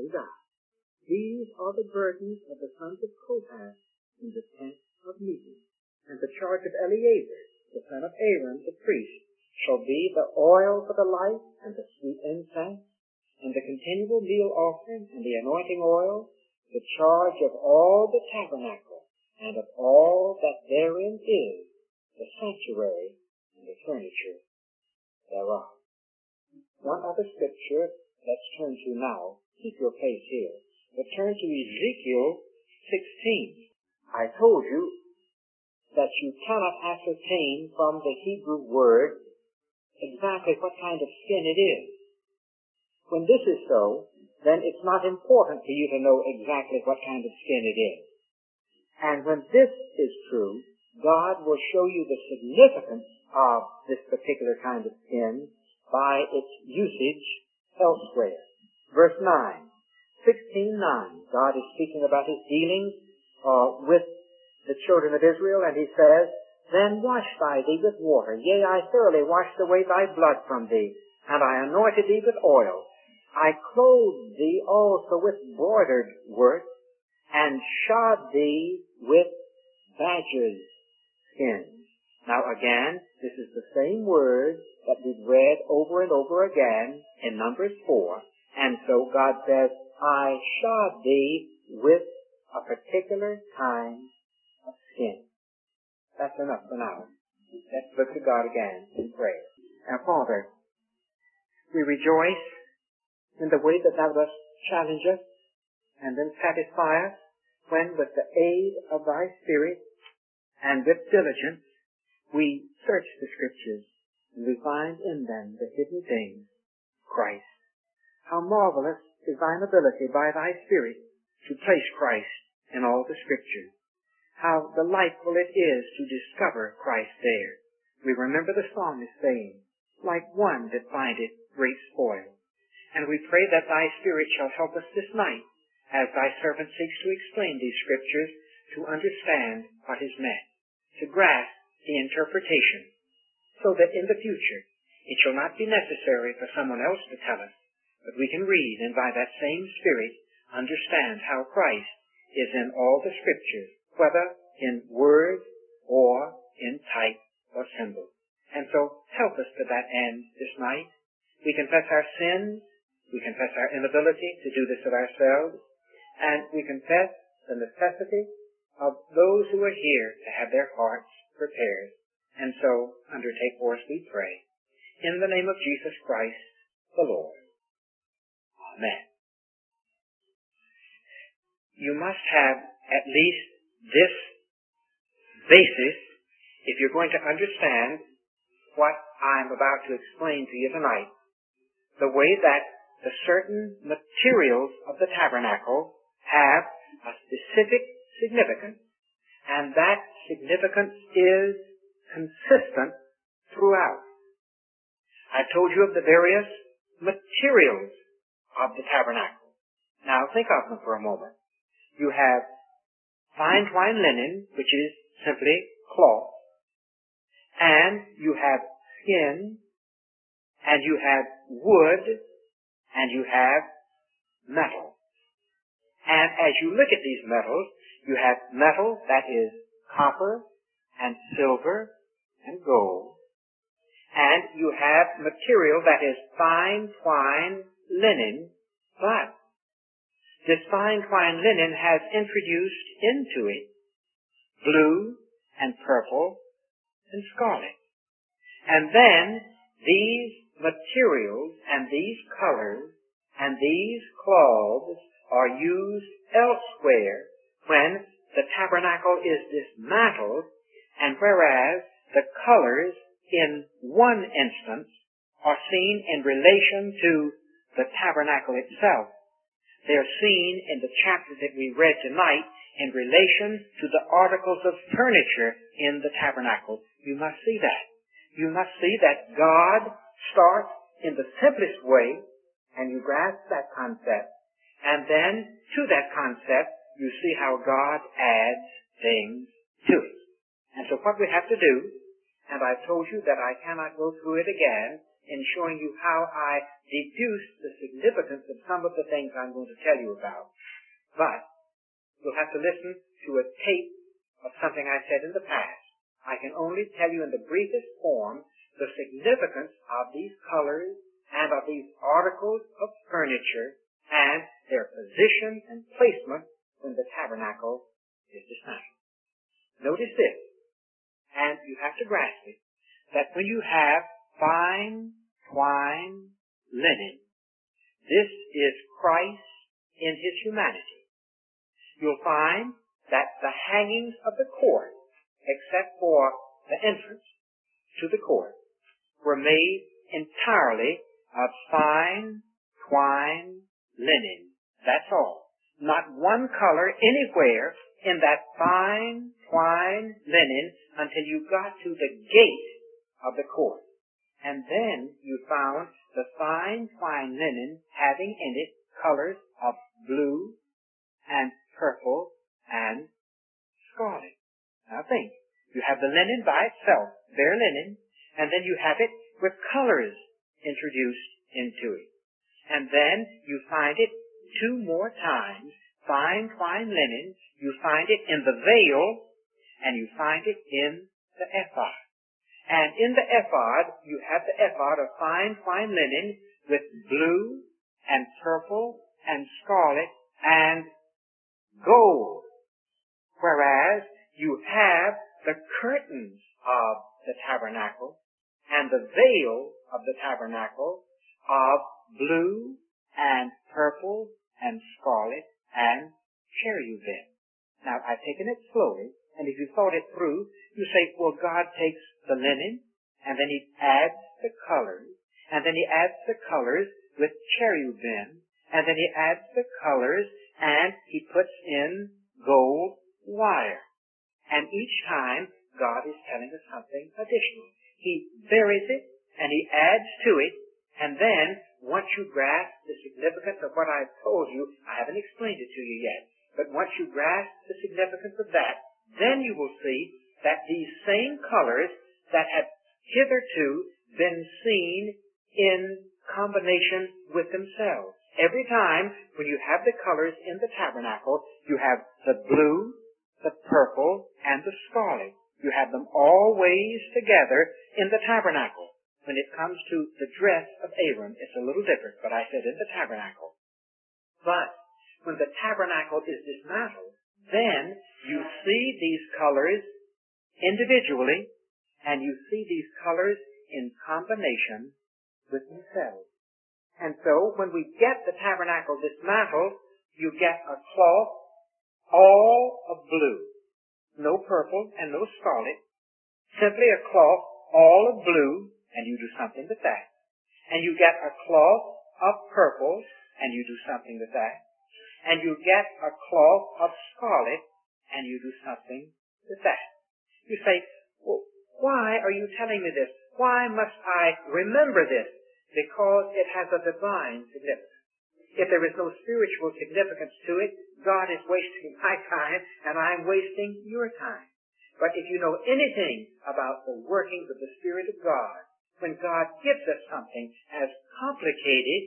to God. These are the burdens of the sons of Kohath in the tent of meeting. And the charge of Eleazar, the son of Aaron, the priest, shall be the oil for the light, and the sweet incense, and the continual meal offering, and the anointing oil, the charge of all the tabernacle, and of all that therein is, the sanctuary, and the furniture thereof. One other scripture, let's turn to now. Keep your pace here. But turn to Ezekiel 16. I told you that you cannot ascertain from the Hebrew word exactly what kind of skin it is. When this is so, then it's not important for you to know exactly what kind of skin it is. And when this is true, God will show you the significance of this particular kind of skin by its usage elsewhere. Verse 9, 16:9, God is speaking about his dealings with the children of Israel, and he says, Then washed I thee with water, yea, I thoroughly washed away thy blood from thee, and I anointed thee with oil. I clothed thee also with broidered work, and shod thee with badger's skins. Now again, this is the same word that we've read over and over again in Numbers 4. And so God says, I shod thee with a particular kind of skin. That's enough for now. Let's look to God again in prayer. Now, Father, we rejoice in the way that thou dost challenge us and then satisfy us when, with the aid of thy Spirit and with diligence, we search the Scriptures and we find in them the hidden things, Christ. How marvelous is thine ability by thy Spirit to place Christ in all the Scriptures. How delightful it is to discover Christ there. We remember the psalmist saying, like one that findeth great spoil. And we pray that thy Spirit shall help us this night, as thy servant seeks to explain these Scriptures, to understand what is meant, to grasp the interpretation, so that in the future it shall not be necessary for someone else to tell us, but we can read and by that same Spirit understand how Christ is in all the Scriptures, whether in word or in type or symbol. And so help us to that end this night. We confess our sins, we confess our inability to do this of ourselves, and we confess the necessity of those who are here to have their hearts prepared. And so undertake for us, we pray. In the name of Jesus Christ, the Lord. Amen. You must have at least this basis if you're going to understand what I'm about to explain to you tonight. The way that the certain materials of the tabernacle have a specific significance, and that significance is consistent throughout. I told you of the various materials of the tabernacle. Now think of them for a moment. You have fine twined linen, which is simply cloth, and you have skin, and you have wood, and you have metal. And as you look at these metals, you have metal that is copper and silver and gold, and you have material that is fine twined linen, but this fine twined linen has introduced into it blue and purple and scarlet. And then these materials and these colors and these cloths are used elsewhere when the tabernacle is dismantled, and whereas the colors in one instance are seen in relation to the tabernacle itself, they are seen in the chapter that we read tonight in relation to the articles of furniture in the tabernacle. You must see that. You must see that God starts in the simplest way, and you grasp that concept. And then, to that concept, you see how God adds things to it. And so what we have to do, and I've told you that I cannot go through it again in showing you how I deduce the significance of some of the things I'm going to tell you about. But you'll have to listen to a tape of something I said in the past. I can only tell you in the briefest form the significance of these colors and of these articles of furniture and their position and placement when the tabernacle is dismantled. Notice this, and you have to grasp it, that when you have fine twine linen, this is Christ in his humanity. You'll find that the hangings of the court, except for the entrance to the court, were made entirely of fine twine linen. That's all. Not one color anywhere in that fine twine linen until you got to the gate of the court. And then you found the fine twine linen having in it colors of blue and purple and scarlet. Now think, you have the linen by itself, bare linen, and then you have it with colors introduced into it. And then you find it two more times, fine twine linen, you find it in the veil, and you find it in the ephod. And in the ephod, you have the ephod of fine twine linen with blue and purple and scarlet and gold. Whereas you have the curtains of the tabernacle and the veil of the tabernacle of blue and purple and scarlet and cherubim. Now, I've taken it slowly, and if you thought it through, you say, well, God takes the linen, and then he adds the colors, and then he adds the colors with cherubim, and then he adds the colors, and he puts in gold wire. And each time, God is telling us something additional. He buries it, and he adds to it, and then, once you grasp the significance of what I've told you, I haven't explained it to you yet, but once you grasp the significance of that, then you will see that these same colors that have hitherto been seen in combination with themselves. Every time when you have the colors in the tabernacle, you have the blue, the purple, and the scarlet. You have them always together in the tabernacle. When it comes to the dress of Aaron, it's a little different, but I said in the tabernacle. But when the tabernacle is dismantled, then you see these colors individually, and you see these colors in combination with themselves. And so when we get the tabernacle dismantled, you get a cloth all of blue, no purple and no scarlet, simply a cloth all of blue, and you do something with that. And you get a cloth of purple, and you do something with that. And you get a cloth of scarlet, and you do something with that. You say, well, why are you telling me this? Why must I remember this? Because it has a divine significance. If there is no spiritual significance to it, God is wasting my time, and I'm wasting your time. But if you know anything about the workings of the Spirit of God, when God gives us something as complicated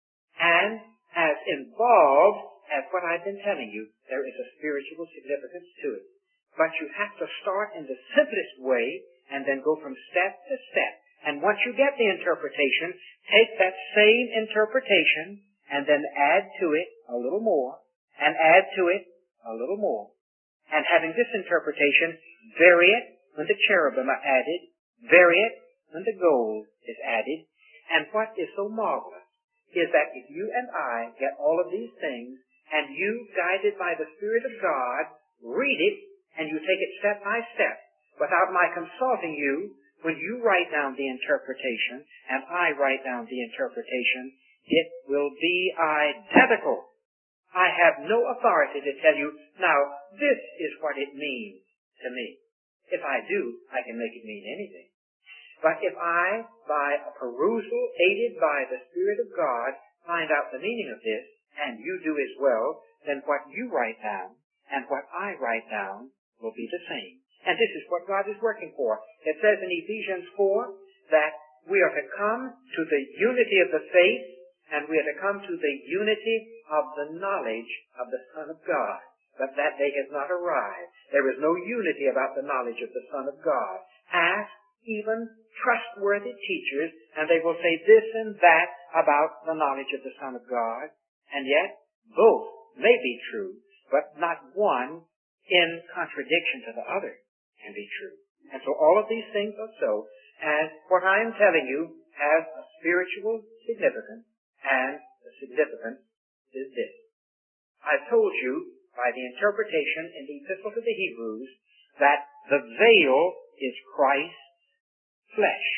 and as involved as what I've been telling you, there is a spiritual significance to it. But you have to start in the simplest way and then go from step to step. And once you get the interpretation, take that same interpretation and then add to it a little more, and add to it a little more. And having this interpretation, vary it when the cherubim are added, vary it when the gold is added. And what is so marvelous is that if you and I get all of these things, and you, guided by the Spirit of God, read it, and you take it step by step, without my consulting you, when you write down the interpretation, and I write down the interpretation, it will be identical. I have no authority to tell you, now, this is what it means to me. If I do, I can make it mean anything. But if I, by a perusal aided by the Spirit of God, find out the meaning of this, and you do as well, then what you write down and what I write down will be the same. And this is what God is working for. It says in Ephesians 4 that We are to come to the unity of the faith, and we are to come to the unity of the knowledge of the Son of God. But that day has not arrived. There is no unity about the knowledge of the Son of God. Ask even trustworthy teachers, and they will say this and that about the knowledge of the Son of God. And yet, both may be true, but not one in contradiction to the other can be true. And so all of these things are so, and what I am telling you has a spiritual significance, and the significance is this. I've told you by the interpretation in the Epistle to the Hebrews that the veil is Christ's flesh.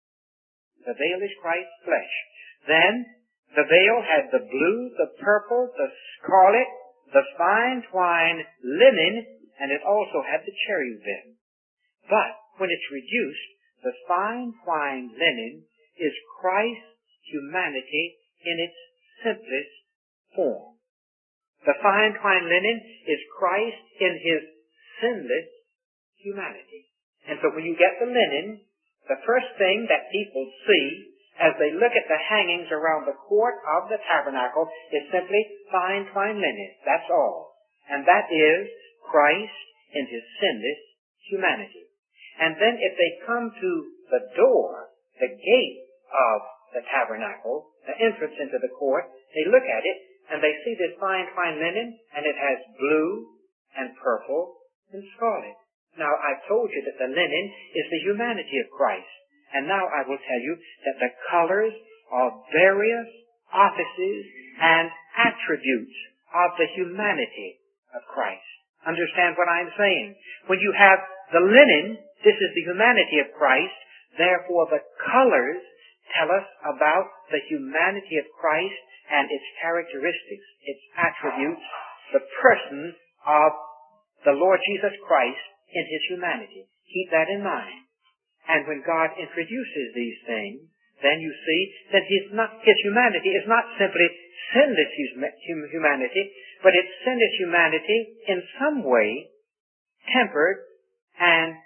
The veil is Christ's flesh. Then the veil had the blue, the purple, the scarlet, the fine twine linen, and it also had the cherubim. But when it's reduced, the fine twine linen is Christ's humanity in its simplest form. The fine twine linen is Christ in his sinless humanity. And so when you get the linen, the first thing that people see as they look at the hangings around the court of the tabernacle is simply fine twine linen. That's all. And that is Christ in his sinless humanity. And then if they come to the door, the gate of the tabernacle, the entrance into the court, they look at it and they see this fine twine linen, and it has blue and purple and scarlet. Now, I've told you that the linen is the humanity of Christ. And now I will tell you that the colors are various offices and attributes of the humanity of Christ. Understand what I'm saying? When you have the linen, this is the humanity of Christ. Therefore, the colors tell us about the humanity of Christ and its characteristics, its attributes, the person of the Lord Jesus Christ in his humanity. Keep that in mind. And when God introduces these things, then you see that his humanity is not simply sinless humanity, but it's sinless humanity in some way tempered and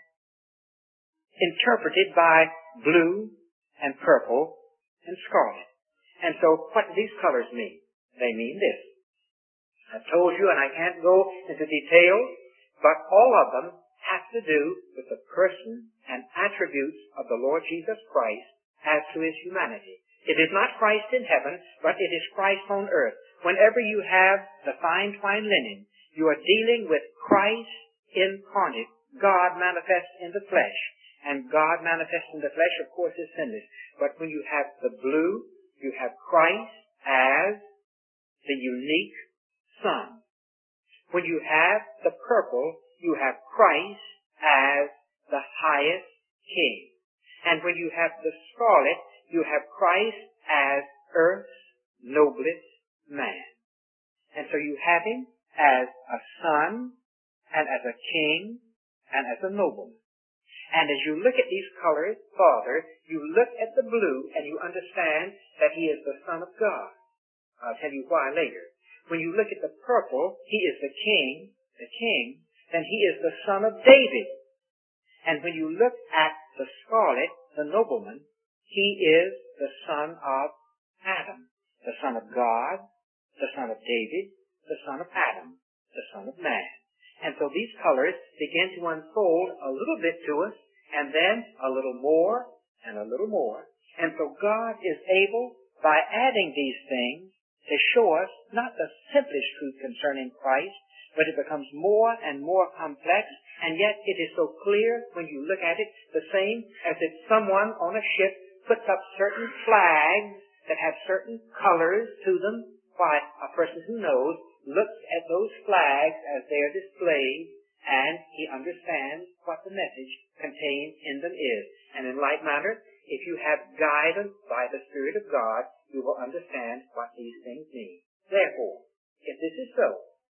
interpreted by blue and purple and scarlet. And so what do these colors mean? They mean this. I've told you, and I can't go into details, but all of them have to do with the person and attributes of the Lord Jesus Christ as to his humanity. It is not Christ in heaven, but it is Christ on earth. Whenever you have the fine twine linen, you are dealing with Christ incarnate, God manifest in the flesh. And God manifest in the flesh, of course, is sinless. But when you have the blue, you have Christ as the unique Son. When you have the purple, you have Christ as the highest King. And when you have the scarlet, you have Christ as earth's noblest man. And so you have him as a son, and as a king, and as a nobleman. And as you look at these colors, Father, you look at the blue and you understand that he is the Son of God. I'll tell you why later. When you look at the purple, he is the king, then he is the son of David. And when you look at the scarlet, the nobleman, he is the son of Adam, the son of God, the son of David, the son of Adam, the son of man. And so these colors begin to unfold a little bit to us, and then a little more, and a little more. And so God is able, by adding these things, to show us not the simplest truth concerning Christ, but it becomes more and more complex, and yet it is so clear when you look at it, the same as if someone on a ship puts up certain flags that have certain colors to them. Why, a person who knows looks at those flags as they are displayed, and he understands what the message contained in them is. And in like manner, if you have guidance by the Spirit of God, you will understand what these things mean. Therefore, if this is so,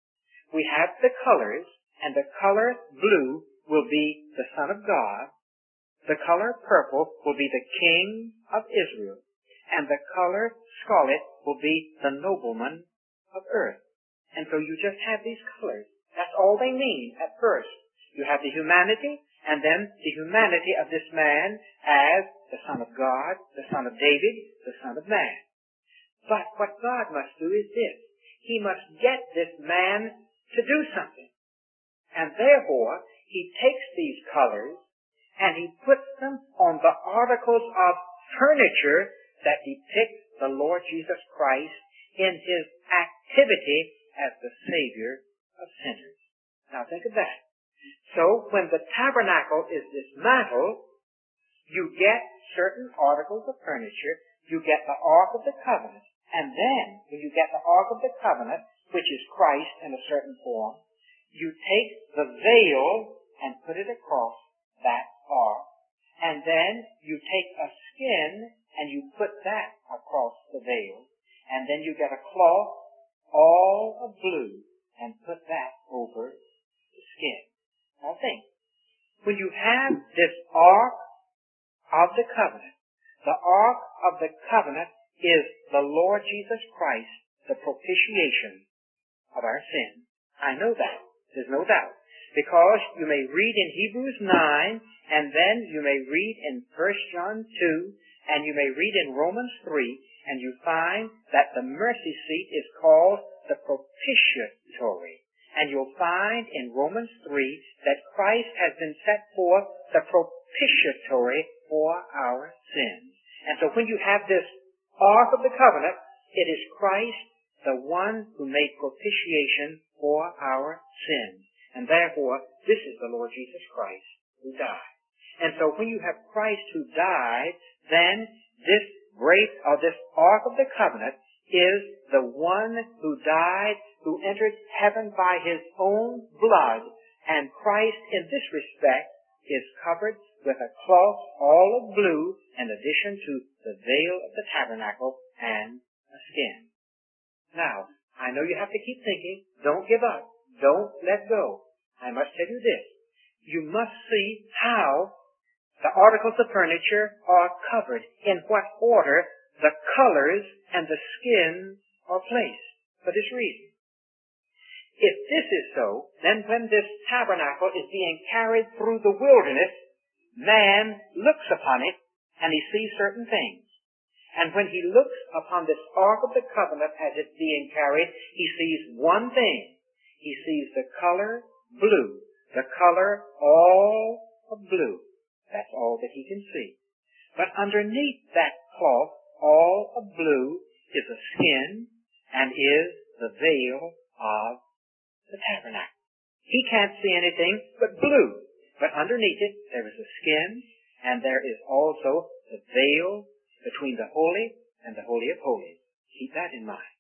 we have the colors, and the color blue will be the Son of God, the color purple will be the King of Israel, and the color scarlet will be the nobleman of earth. And so you just have these colors. That's all they mean at first. You have the humanity, and then the humanity of this man as the Son of God, the Son of David, the Son of Man. But what God must do is this. He must get this man to do something. And therefore, he takes these colors and he puts them on the articles of furniture that depict the Lord Jesus Christ in his activity as the Savior of sinners. Now think of that. So when the tabernacle is dismantled, you get certain articles of furniture, you get the Ark of the Covenant, and then when you get the Ark of the Covenant, which is Christ in a certain form, you take the veil and put it across that ark. And then you take a skin and you put that across the veil. And then you get a cloth all of blue and put that over the skin. Now think, when you have this Ark of the Covenant, the Ark of the Covenant is the Lord Jesus Christ, the propitiation of our sin. I know that. There's no doubt. Because you may read in Hebrews 9, and then you may read in 1 John 2, and you may read in Romans 3, and you find that the mercy seat is called the propitiatory. And you'll find in Romans 3 that Christ has been set forth the propitiatory for our sins. And so when you have this Ark of the Covenant, it is Christ, the one who made propitiation for our sins. And therefore, this is the Lord Jesus Christ who died. And so when you have Christ who died, then this this Ark of the Covenant is the one who died, who entered heaven by his own blood. And Christ, in this respect, is covered with a cloth all of blue in addition to the veil of the tabernacle and a skin. Now, I know you have to keep thinking. Don't give up. Don't let go. I must tell you this. You must see how the articles of furniture are covered, in what order the colors and the skins are placed, for this reason. If this is so, then when this tabernacle is being carried through the wilderness, man looks upon it and he sees certain things. And when he looks upon this Ark of the Covenant as it's being carried, he sees one thing. He sees the color blue. The color all of blue. That's all that he can see. But underneath that cloth, all of blue, is a skin and is the veil of the tabernacle. He can't see anything but blue. But underneath it, there is a skin, and there is also the veil between the Holy and the Holy of Holies. Keep that in mind.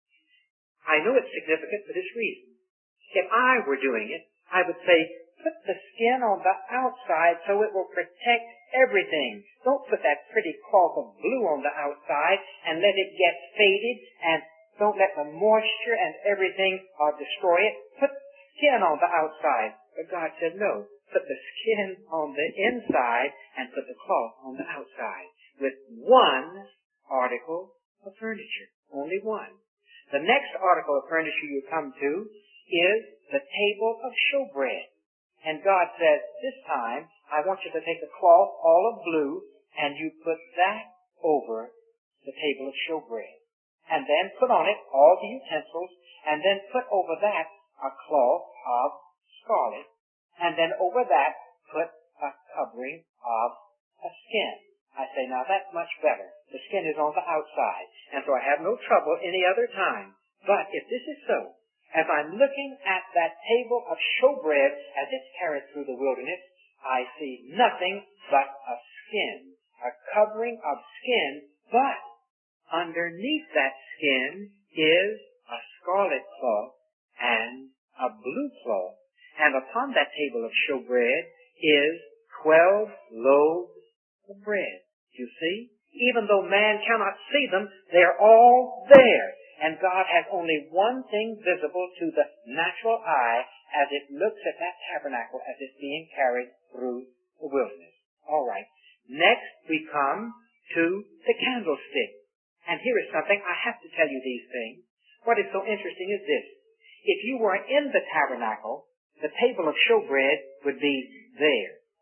I know it's significant for this reason. If I were doing it, I would say, put the skin on the outside so it will protect everything. Don't put that pretty cloth of blue on the outside and let it get faded, and don't let the moisture and everything destroy it. Put skin on the outside. But God said, no. Put the skin on the inside and put the cloth on the outside with one article of furniture. Only one. The next article of furniture you come to is the table of showbread. And God says, this time, I want you to take a cloth all of blue and you put that over the table of showbread. And then put on it all the utensils, and then put over that a cloth of scarlet. And then over that, put a covering of a skin. I say, now that's much better. The skin is on the outside, and so I have no trouble any other time. But if this is so, as I'm looking at that table of showbread as it's carried through the wilderness, I see nothing but a skin, a covering of skin, but underneath that skin is a scarlet cloth and a blue cloth. And upon that table of showbread is 12 loaves of bread. You see? Even though man cannot see them, they're all there. And God has only one thing visible to the natural eye as it looks at that tabernacle as it's being carried through the wilderness. All right. Next, we come to the candlestick. And here is something, I have to tell you these things. What is so interesting is this. If you were in the tabernacle, the table of showbread would be there.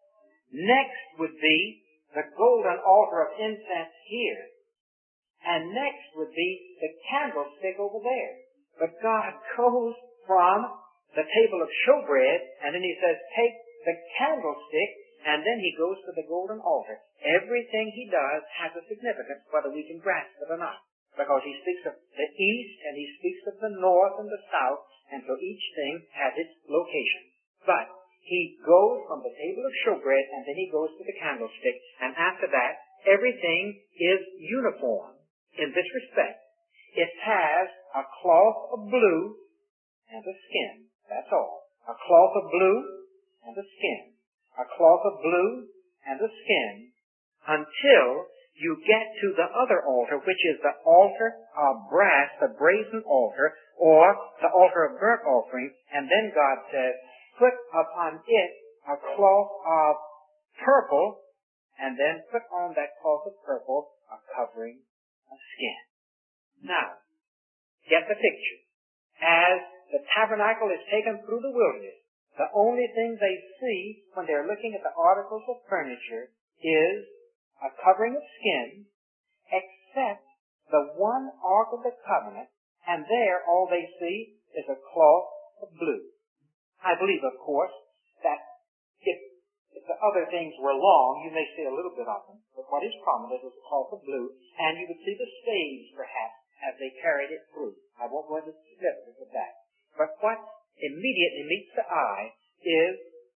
Next would be the golden altar of incense here. And next would be the candlestick over there. But God goes from the table of showbread, and then he says, take the candlestick, and then he goes to the golden altar. Everything he does has a significance, whether we can grasp it or not. Because he speaks of the east, and he speaks of the north and the south, and so each thing has its location. But he goes from the table of showbread, and then he goes to the candlestick, and after that, everything is uniform in this respect. It has a cloth of blue and a skin. That's all. A cloth of blue and a skin. A cloth of blue and a skin until you get to the other altar, which is the altar of brass, the brazen altar, or the altar of burnt offering, and then God says, put upon it a cloth of purple, and then put on that cloth of purple a covering of skin. Now, get the picture. As the tabernacle is taken through the wilderness, the only thing they see when they're looking at the articles of furniture is a covering of skin, except the one ark of the covenant, and there all they see is a cloth of blue. I believe, of course, that if the other things were long, you may see a little bit of them, but what is prominent is a cloth of blue, and you would see the staves, perhaps, as they carried it through. I won't go into the significance of that. But what immediately meets the eye is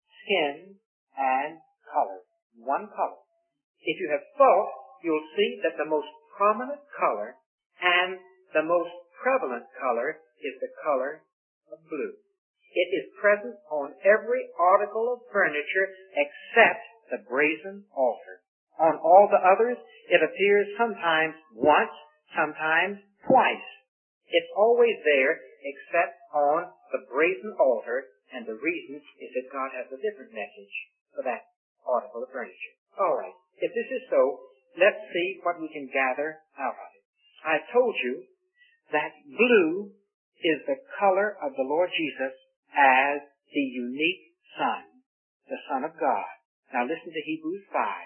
skin and color. One color. If you have thought, you'll see that the most prominent color and the most prevalent color is the color of blue. It is present on every article of furniture except the brazen altar. On all the others, it appears sometimes once, sometimes twice. It's always there except on the brazen altar, and the reason is that God has a different message for that article of furniture. All right. If this is so, let's see what we can gather out of it. I told you that blue is the color of the Lord Jesus as the unique Son, the Son of God. Now listen to Hebrews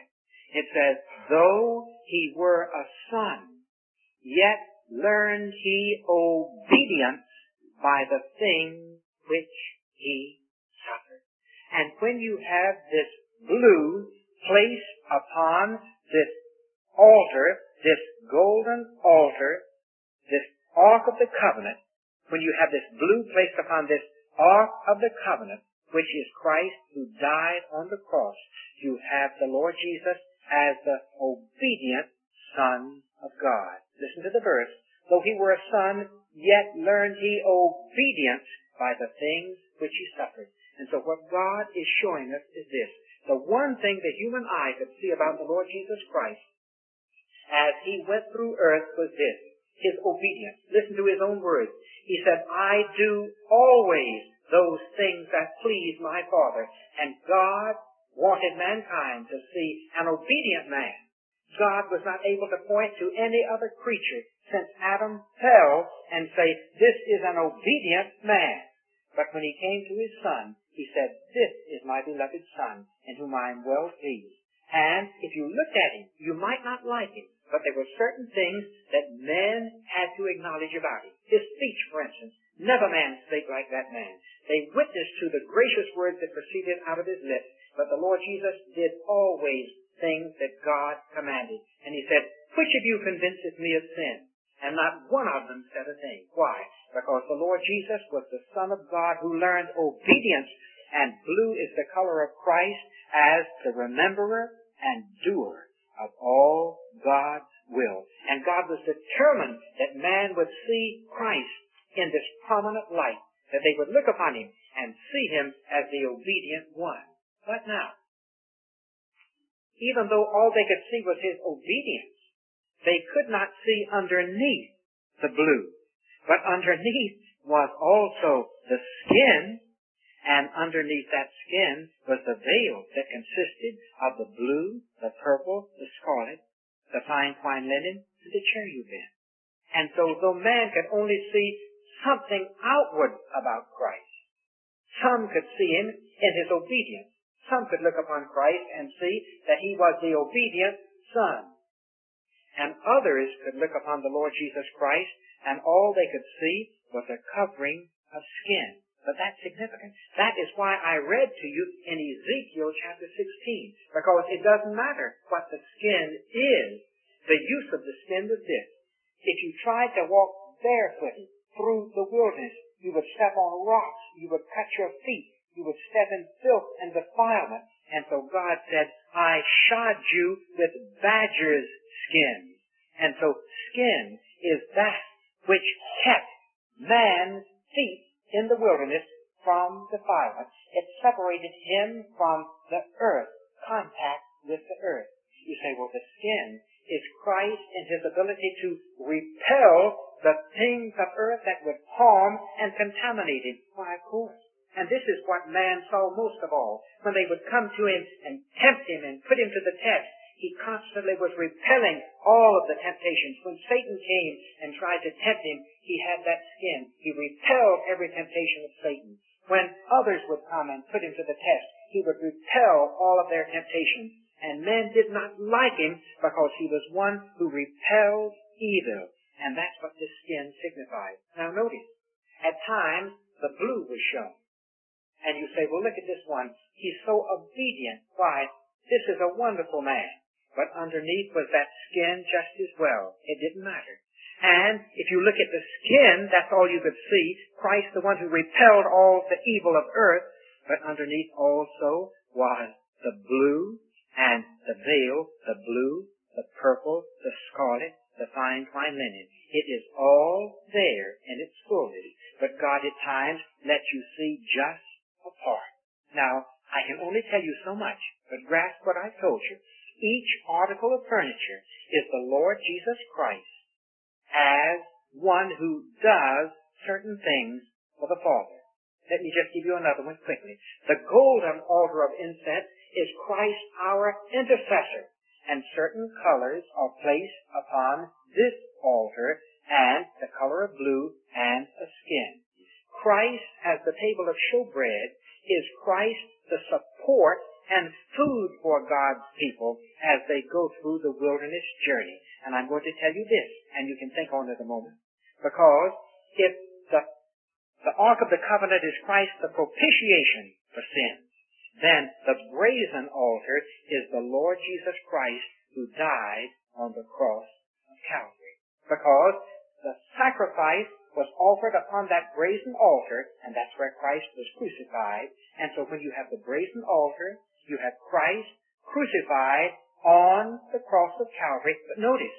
5. It says, though he were a son, yet learned he obedience by the things which he suffered. And when you have this blue placed upon this altar, this golden altar, this Ark of the Covenant, when you have this blue placed upon this Ark of the Covenant, which is Christ who died on the cross, you have the Lord Jesus as the obedient Son of God. Listen to the verse. Though he were a son, yet learned he obedience by the things which he suffered. And so what God is showing us is this. The one thing the human eye could see about the Lord Jesus Christ as he went through earth was this, his obedience. Listen to his own words. He said, I do always those things that please my Father. And God wanted mankind to see an obedient man. God was not able to point to any other creature since Adam fell and say, this is an obedient man. But when he came to his Son, he said, this is my beloved Son, in whom I am well pleased. And if you looked at him, you might not like him, but there were certain things that men had to acknowledge about him. His speech, for instance, never man spake like that man. They witnessed to the gracious words that proceeded out of his lips, but the Lord Jesus did always things that God commanded. And he said, which of you convinceth me of sin? And not one of them said a thing. Why? Because the Lord Jesus was the Son of God who learned obedience, and blue is the color of Christ as the rememberer and doer of all God's will. And God was determined that man would see Christ in this prominent light, that they would look upon him and see him as the obedient one. But now, even though all they could see was his obedience, they could not see underneath the blue. But underneath was also the skin, and underneath that skin was the veil that consisted of the blue, the purple, the scarlet, the fine twined linen, and the cherubim. And so though man could only see something outward about Christ, some could see him in his obedience. Some could look upon Christ and see that he was the obedient Son. And others could look upon the Lord Jesus Christ, and all they could see was a covering of skin. But that's significant. That is why I read to you in Ezekiel chapter 16, because it doesn't matter what the skin is. The use of the skin was this. If you tried to walk barefooted through the wilderness, you would step on rocks, you would cut your feet, you would step in filth and defilement. And so God said, I shod you with badger's skins. And so skin is that which kept man's feet in the wilderness from defilement. It separated him from the earth, contact with the earth. You say, well, the skin is Christ in his ability to repel the things of earth that would harm and contaminate him. Why, of course. And this is what man saw most of all. When they would come to him and tempt him and put him to the test, he constantly was repelling all of the temptations. When Satan came and tried to tempt him, he had that skin. He repelled every temptation of Satan. When others would come and put him to the test, he would repel all of their temptations. And men did not like him because he was one who repelled evil. And that's what this skin signifies. Now notice, at times the blue was shown. And you say, well, look at this one. He's so obedient. Why, this is a wonderful man. But underneath was that skin just as well. It didn't matter. And if you look at the skin, that's all you could see. Christ, the one who repelled all the evil of earth. But underneath also was the blue and the veil, the blue, the purple, the scarlet, the fine twined linen. It is all there in its fullness. But God at times lets you see just a part. Now, I can only tell you so much, but grasp what I've told you. Each article of furniture is the Lord Jesus Christ as one who does certain things for the Father. Let me just give you another one quickly. The golden altar of incense is Christ our intercessor, and certain colors are placed upon this altar, and the color of blue and a skin. Christ as the table of showbread is Christ the support and food for God's people as they go through the wilderness journey. And I'm going to tell you this, and you can think on it a moment. Because if the Ark of the Covenant is Christ the propitiation for sins, then the brazen altar is the Lord Jesus Christ who died on the cross of Calvary. Because the sacrifice was offered upon that brazen altar, and that's where Christ was crucified. And so when you have the brazen altar, you have Christ crucified on the cross of Calvary. But notice,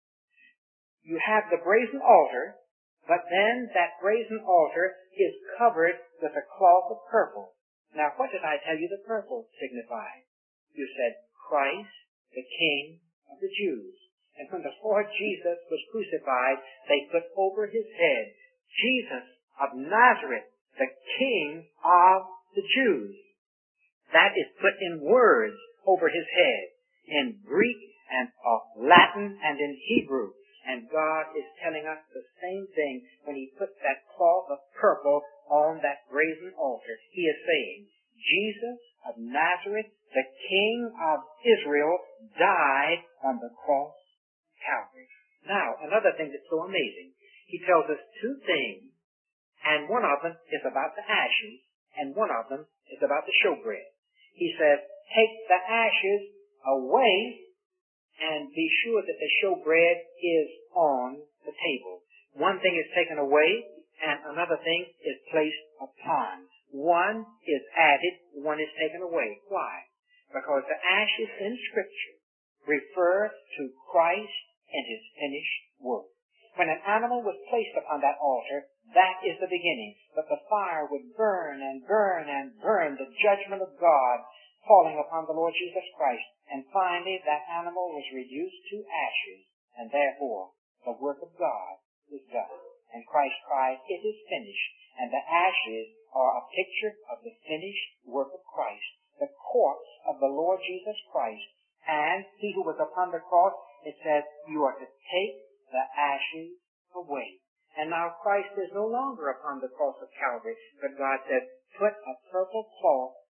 you have the brazen altar, but then that brazen altar is covered with a cloth of purple. Now, what did I tell you the purple signified? You said, Christ, the King of the Jews. And when the Lord Jesus was crucified, they put over his head, Jesus of Nazareth, the King of the Jews. That is put in words over his head, in Greek and Latin and in Hebrew. And God is telling us the same thing when he puts that cloth of purple on that brazen altar. He is saying, Jesus of Nazareth, the King of Israel, died on the cross of Calvary. Now, another thing that's so amazing, he tells us two things, and one of them is about the ashes, and one of them is about the showbread. He says, take the ashes away and be sure that the showbread is on the table. One thing is taken away and another thing is placed upon. One is added, one is taken away. Why? Because the ashes in Scripture refer to Christ and his finished work. When an animal was placed upon that altar, that is the beginning. But the fire would burn and burn and burn, the judgment of God falling upon the Lord Jesus Christ. And finally, that animal was reduced to ashes, and therefore the work of God was done. And Christ cried, it is finished. And the ashes are a picture of the finished work of Christ, the corpse of the Lord Jesus Christ. And he who was upon the cross, it says, you are to take the ashes away. And now Christ is no longer upon the cross of Calvary, but God said, put a purple cloth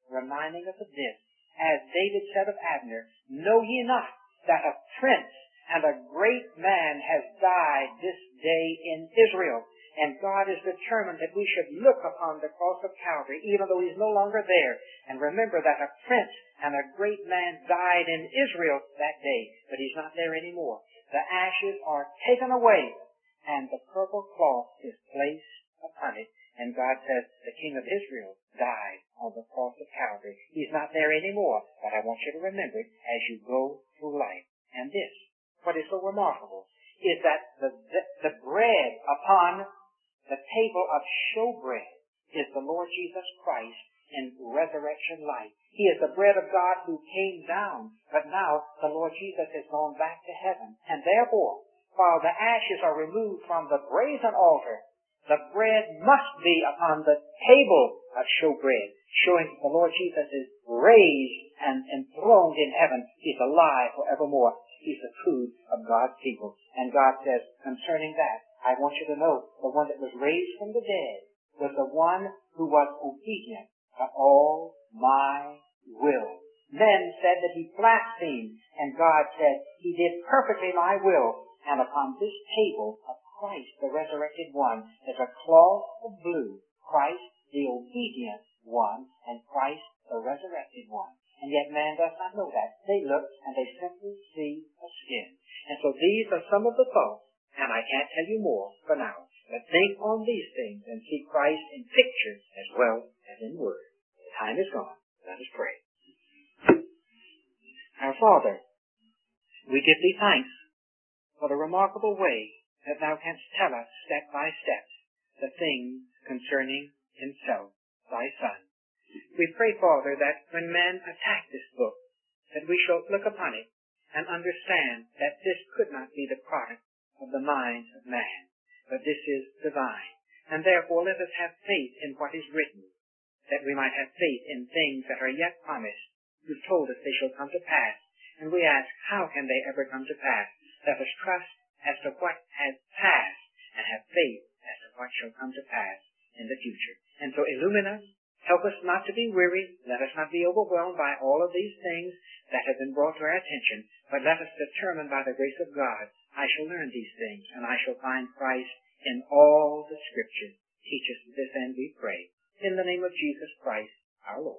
reminding us of this. As David said of Abner, know ye not that a prince and a great man has died this day in Israel? And God is determined that we should look upon the cross of Calvary, even though he's no longer there, and remember that a prince and a great man died in Israel that day, but he's not there anymore. The ashes are taken away, and the purple cloth is placed upon it. And God says, the King of Israel died on the cross of Calvary. He's not there anymore, but I want you to remember it as you go through life. And this, what is so remarkable, is that the bread upon the table of showbread is the Lord Jesus Christ in resurrection life. He is the bread of God who came down, but now the Lord Jesus has gone back to heaven. And therefore, while the ashes are removed from the brazen altar, the bread must be upon the table of showbread, showing that the Lord Jesus is raised and enthroned in heaven. He's alive forevermore. He's the food of God's people. And God says, concerning that, I want you to know the one that was raised from the dead was the one who was obedient to all my will. Men said that he blasphemed, and God said, he did perfectly my will. And upon this table of Christ, the resurrected one, is a cloth of blue. Christ, the obedient one, and Christ, the resurrected one. And yet man does not know that. They look and they simply see a skin. And so these are some of the thoughts, and I can't tell you more for now. But think on these things and see Christ in picture as well as in word. The time is gone. Let us pray. Our Father, we give thee thanks for the remarkable way that thou canst tell us step by step the things concerning himself, thy Son. We pray, Father, that when men attack this book, that we shall look upon it and understand that this could not be the product of the mind of man, but this is divine. And therefore let us have faith in what is written, that we might have faith in things that are yet promised. You've told us they shall come to pass, and we ask, how can they ever come to pass? Let us trust as to what has passed, and have faith as to what shall come to pass in the future. And so illumine us, help us not to be weary, let us not be overwhelmed by all of these things that have been brought to our attention, but let us determine by the grace of God, I shall learn these things, and I shall find Christ in all the Scriptures. Teach us to this end, we pray. In the name of Jesus Christ, our Lord.